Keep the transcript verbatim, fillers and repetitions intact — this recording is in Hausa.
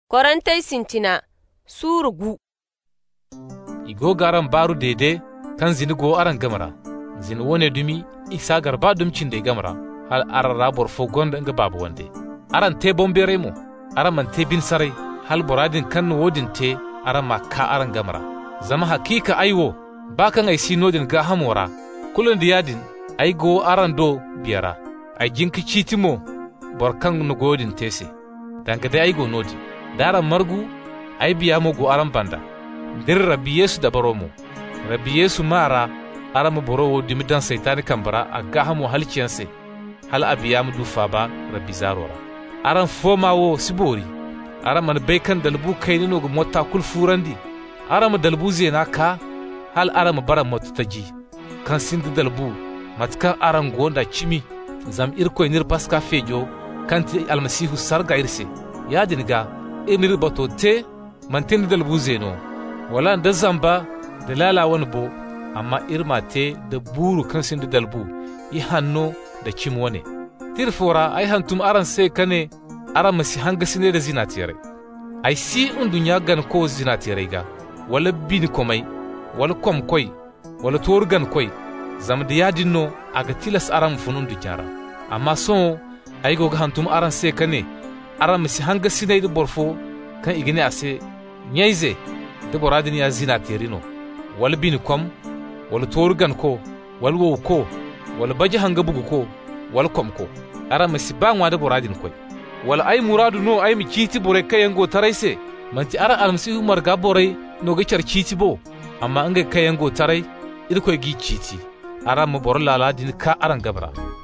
Korantai sintina suru gu. Igo garan baru dede kan zini go aran gamara. Zini wone dumi isa garba dumcin de gamara. Hal arara borfo gonda nga babu wande. Aran te bombere mo. Aran man te bin sarai. Hal boradin kan wodin te aran ma ka aran gamara. Zama hakika aiwo bakan ai sinodin ga hamora. Kulun diyadin ai go aran do biyara. Ai jinki chitimo borkan no godin tese. Danka dai ai go nodi. Dara margu ai biya mo go aran banda. Dir rabbi Yesu da baromo. Rabbi Yesu mara aran mo borowo dimidan saitani kambara a ga hamo halciyanse. Hal abiya mu dufa ba rabbi zarora. Aran foma wo sibori. Aran man baikan dalbu kaini no go mota kul furandi. Aran mo dalbu zena ka hal aran mo bara mota taji. Kan sindi dalbu matkan aran gonda chimi zam irko nir paska fejo kanti almasihu sarga irse. Ya dinga emir bato te mantin dalbu zeno. Wala da zamba da lalawan bo amma irma te da buru kan sindi dalbu i hanno da cimwane. Tirfora ai hantum aran sai kane aran masi hanga sine da zinatiyare. Ai si undunya gan ko zinatiyare ga wala bin komai wala kom koi wala torgan koi zam da yadinno aga tilas aran funun dukyara. Amma so ai go hantum aran sai kane aran masi hanga sine da borfo kan igine ase nyaize da boradin ya zinatiyarino wala bin kom wala torgan ko wala wo ko wala baji hanga bugu ko wala kom ko ara masi bangwa da boradin koy wala ai muradu no ai mi kiti bore kayango taraise manti ara almasihu marga bore no ga char kiti bo amma anga kayango tarai irko gi kiti ara mu bor lala din ka aran gabra